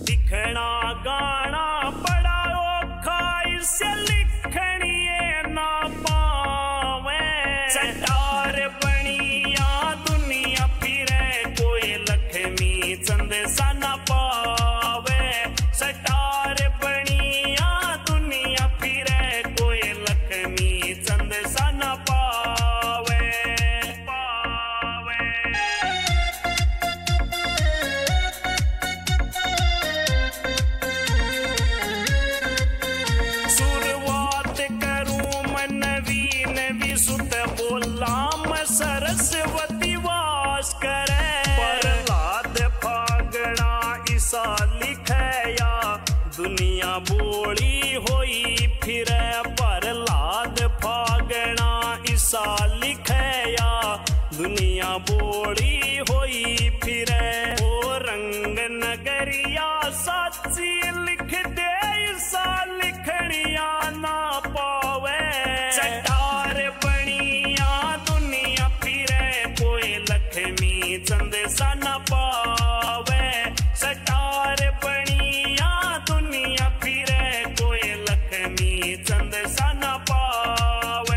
लिखना गाना बड़ा औखा इसे लिखनिए ना पावे सटार बनिया दुनिया फिरे कोई लक्ष्मी चंद सा ना पावे सटार बनिया दुनिया फिरे कोई लक्ष्मी चंद सा ना पावे शुरुआत करूं मैं नवी सुत बोला मैं सरस्वती वास करे प्रहलाद फागणा ईसा लिखया दुनिया बोली होई फिरे प्रहलाद फागणा ईसा लिखया दुनिया बोली होई फिरे ओ रंग नगरिया साची लिख दे ईसा लिखनिया ना पावे सटार बनिया दुनिया फिरे कोई लक्ष्मी चंद सा ना पावे सटार बनिया दुनिया फिरे कोई लक्ष्मी चंद सा ना पावे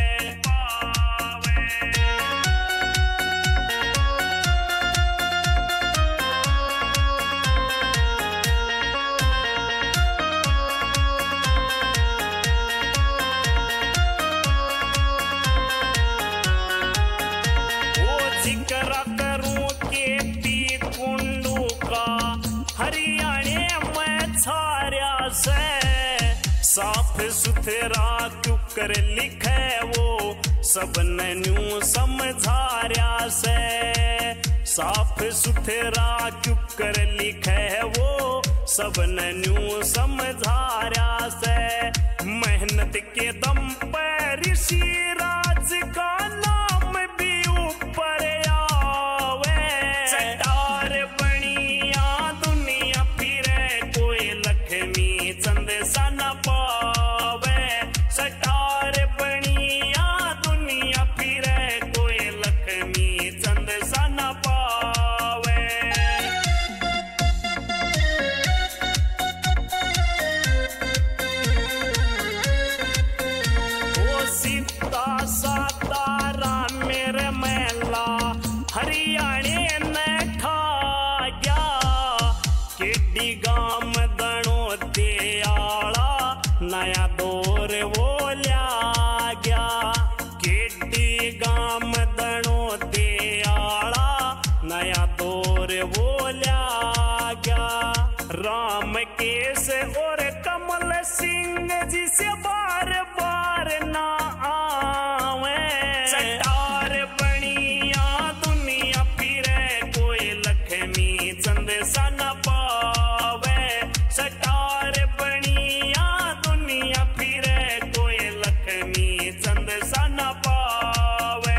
जिक्र करूं के पी कुंडू का हरियाणे में छाया से साफ सुथरा क्यों कर लिखे वो सबने न्यू समझाया से साफ सुथरा क्यों कर लिखे वो सबने न्यू समझाया से मेहनत के दम पर ऋषि राज का नाम भी ऊपर आवे सटार बनिया दुनिया फिरे कोई लक्ष्मी चंद सा ना पावे सटार बनिया दुनिया फिरे कोई लक्ष्मी चंद सा ना पावे ओ सीता सातारा मेरे मेला हरियाणे ने खा गया केडी गाम दणो दे आला नया दौर वो ल्या गया केडी गाम दणो दे आला नया दौर वो ल्या गया राम केस और कमल सिंह जी से बार बार ना आवे सटार बनिया दुनिया फिरे कोई लक्ष्मी चंद सा ना पावे सटार बनिया दुनिया फिरे कोई लक्ष्मी चंद सा ना पावे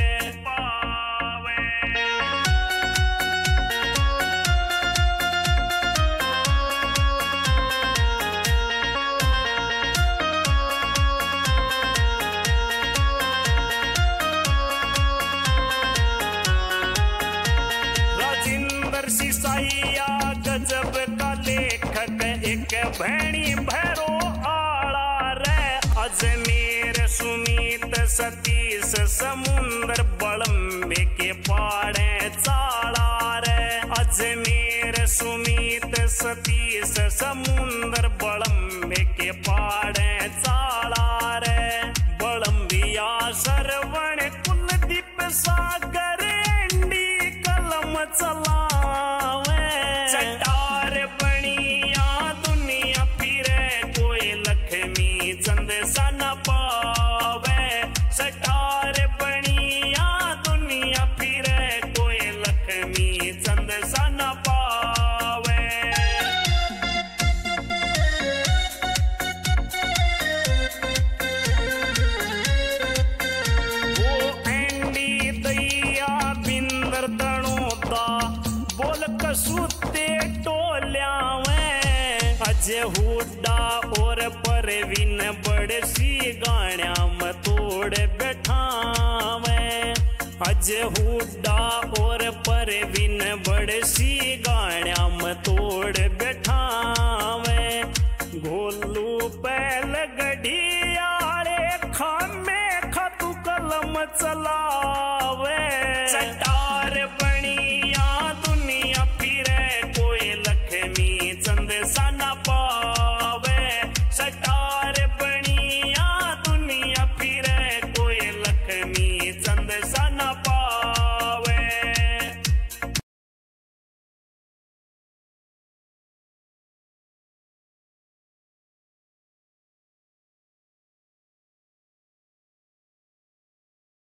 राजिंदर सिसाइया गजब का लेखक एक भैणी भैरो आला रे अजमेर सुमित सतीश समुंदर बड़म्बे के पाड़े चाला रे अजमेर सुमित सतीश समुंदर बड़म्बे के पाड़े चाला रे बड़म्बिया सरवण कुलदीप सागर एंडी कलम चलावे सटार बनिया दुनिया फिरे कोई लक्ष्मी चंद सा ना पावे सटार बनिया दुनिया फिरे कोई लक्ष्मी चंद सा ना पावे वो एंडी दैया बिंदर दणोदा बोल कसूते टोल्यावे अजय हुड्डा और परवीन बड़े सी गाण्या में तोड़ बैठावे अजय हुड्डा और परवीन बड़सी गाण्या में तोड़ बैठावे गोलू पहल गढ़ियाले खामे खातू कलम चलावे